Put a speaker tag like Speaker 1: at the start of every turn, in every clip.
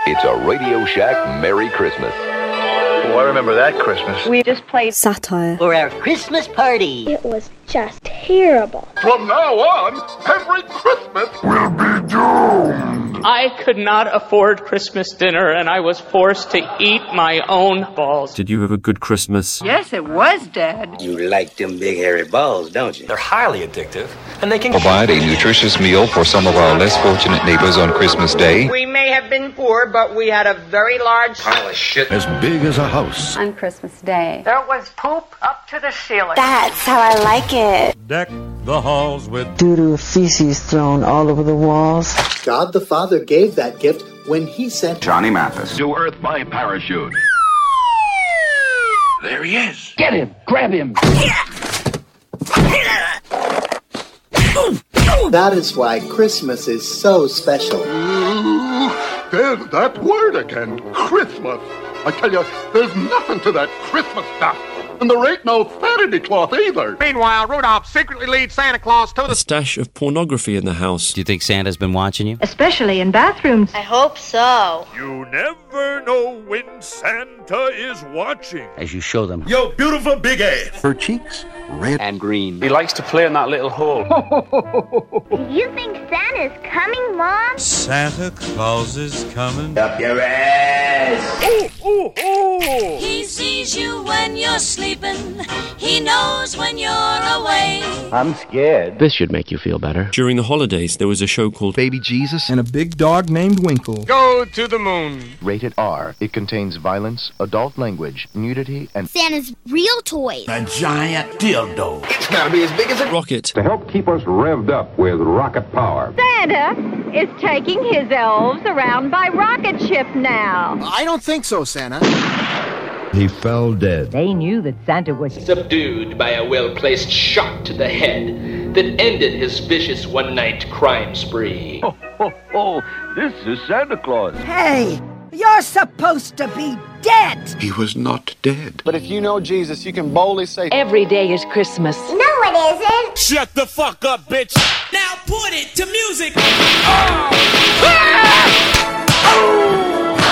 Speaker 1: It's a Radio Shack Merry Christmas.
Speaker 2: Oh, I remember that Christmas.
Speaker 3: We just played satire
Speaker 4: for our Christmas party.
Speaker 5: It was just terrible.
Speaker 6: From now on, every Christmas will be doomed.
Speaker 7: I could not afford Christmas dinner, and I was forced to eat my own balls.
Speaker 8: Did you have a good Christmas?
Speaker 9: Yes, it was, Dad.
Speaker 10: You like them big hairy balls, don't you?
Speaker 11: They're highly addictive, and they can
Speaker 12: provide a nutritious meal for some of our less fortunate neighbors on Christmas Day.
Speaker 13: We may have been poor, but we had a very large
Speaker 12: pile of shit
Speaker 14: as big as a house.
Speaker 15: On Christmas Day,
Speaker 9: there was poop up to the ceiling.
Speaker 16: That's how I like it.
Speaker 17: Deck the halls with
Speaker 18: doo-doo feces thrown all over the walls.
Speaker 19: God the Father gave that gift when he sent
Speaker 12: Johnny Mathis
Speaker 6: to Earth by parachute. There he is.
Speaker 20: Get him. Grab him.
Speaker 19: That is why Christmas is so special.
Speaker 6: There's that word again, Christmas. I tell you, there's nothing to that Christmas stuff. And there ain't no Santa Claus either.
Speaker 21: Meanwhile, Rudolph secretly leads Santa Claus to
Speaker 8: a stash of pornography in the house.
Speaker 22: Do you think Santa's been watching you?
Speaker 9: Especially in bathrooms.
Speaker 5: I hope so.
Speaker 23: You never know when Santa is watching.
Speaker 22: As you show them.
Speaker 6: Yo, beautiful big ass.
Speaker 14: Her cheeks, red
Speaker 22: and green.
Speaker 24: He likes to play in that little hole.
Speaker 5: Do you think Santa's coming, Mom?
Speaker 17: Santa Claus is coming.
Speaker 10: Up your ass.
Speaker 23: Ooh, ooh, ooh.
Speaker 25: He sees you when you're sleeping. He knows when you're away.
Speaker 10: I'm scared.
Speaker 22: This should make you feel better.
Speaker 8: During the holidays, there was a show called
Speaker 14: Baby Jesus and a big dog named Winkle.
Speaker 23: Go to the moon.
Speaker 26: Rated R. It contains violence, adult language, nudity, and
Speaker 5: Santa's real toys.
Speaker 14: A giant dildo.
Speaker 6: It's gotta be as big as a
Speaker 8: rocket.
Speaker 27: To help keep us revved up with rocket power.
Speaker 9: Santa is taking his elves around by rocket ship now.
Speaker 14: I don't think so, Santa.
Speaker 28: He fell dead.
Speaker 29: They knew that Santa was
Speaker 30: subdued by a well-placed shot to the head that ended his vicious one-night crime spree.
Speaker 10: Ho, ho, ho. This is Santa Claus.
Speaker 9: Hey, you're supposed to be dead.
Speaker 14: He was not dead.
Speaker 2: But if you know Jesus, you can boldly say,
Speaker 29: every day is Christmas.
Speaker 5: No, it isn't.
Speaker 23: Shut the fuck up, bitch.
Speaker 25: Now put it to music.
Speaker 23: Oh! Ah! Oh!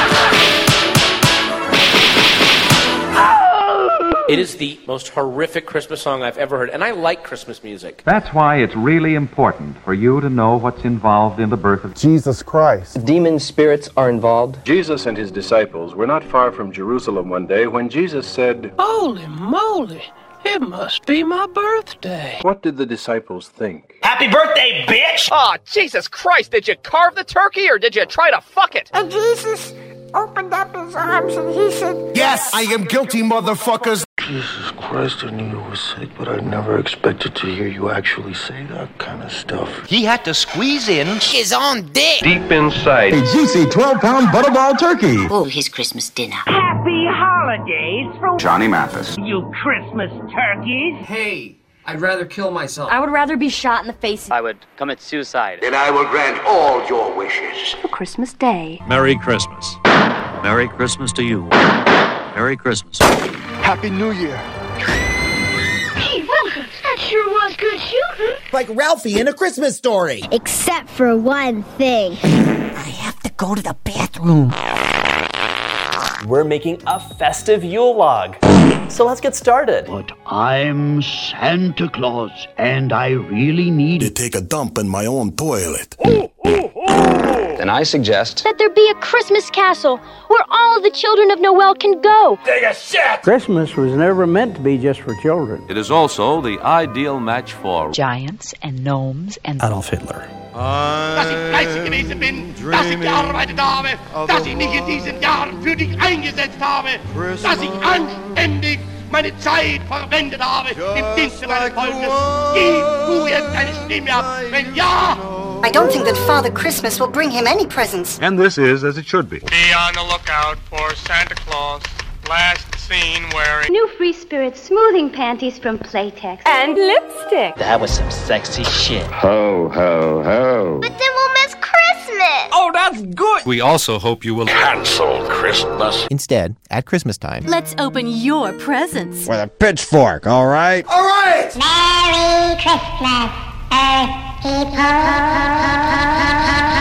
Speaker 31: It is the most horrific Christmas song I've ever heard, and I like Christmas music.
Speaker 32: That's why it's really important for you to know what's involved in the birth of
Speaker 2: Jesus Christ.
Speaker 33: Demon spirits are involved.
Speaker 34: Jesus and his disciples were not far from Jerusalem one day when Jesus said,
Speaker 25: "Holy moly, it must be my birthday."
Speaker 34: What did the disciples think?
Speaker 31: Happy birthday, bitch!
Speaker 13: Oh, Jesus Christ, did you carve the turkey or did you try to fuck it?
Speaker 5: And Jesus opened up his arms and he said,
Speaker 2: "Yes, I am guilty, motherfuckers."
Speaker 34: Jesus Christ, I knew you were sick, but I never expected to hear you actually say that kind of stuff.
Speaker 10: He had to squeeze in
Speaker 25: his own dick.
Speaker 34: Deep inside.
Speaker 2: A juicy 12-pound butterball turkey.
Speaker 25: Oh, his Christmas dinner.
Speaker 20: Happy holidays from
Speaker 12: Johnny Mathis.
Speaker 20: You Christmas turkeys.
Speaker 35: Hey, I'd rather kill myself.
Speaker 15: I would rather be shot in the face.
Speaker 22: I would commit suicide.
Speaker 10: Then I will grant all your wishes.
Speaker 15: For Christmas Day.
Speaker 8: Merry Christmas. Merry Christmas to you. Merry Christmas.
Speaker 2: Happy New Year.
Speaker 5: "Hey, welcome. That sure was good shooting."
Speaker 36: Like Ralphie in A Christmas Story.
Speaker 5: Except for one thing.
Speaker 36: I have to go to the bathroom.
Speaker 31: We're making a festive Yule log. So let's get started.
Speaker 20: But I'm Santa Claus, and I really need
Speaker 2: to take a dump in my own toilet.
Speaker 23: Ooh, ooh, ooh.
Speaker 22: Then I suggest
Speaker 5: that there be a Christmas castle where all of the children of Noel can go.
Speaker 23: Take a shit!
Speaker 20: Christmas was never meant to be just for children.
Speaker 37: It is also the ideal match for
Speaker 15: giants and gnomes and
Speaker 8: Adolf Hitler.
Speaker 23: Dass ich fleißig gewesen bin, dass ich gearbeitet habe, dass ich mich in diesen Jahren für dich eingesetzt habe, dass ich anständig meine Zeit verwendet habe im Dienste meines Volkes. Gib du jetzt deine Stimme ab, wenn ja!
Speaker 16: I don't think that Father Christmas will bring him any presents.
Speaker 34: And this is as it should be.
Speaker 23: Be on the lookout for Santa Claus. Last seen wearing
Speaker 5: New Free Spirit smoothing panties from Playtex.
Speaker 9: And lipstick.
Speaker 22: That was some sexy shit.
Speaker 10: Ho, ho, ho.
Speaker 5: But then we'll miss Christmas.
Speaker 23: Oh, that's good!
Speaker 32: We also hope you will
Speaker 10: cancel Christmas.
Speaker 38: Instead, at Christmas time,
Speaker 15: let's open your presents.
Speaker 28: With a pitchfork, all right?
Speaker 2: All right!
Speaker 5: Merry Christmas, Earth people.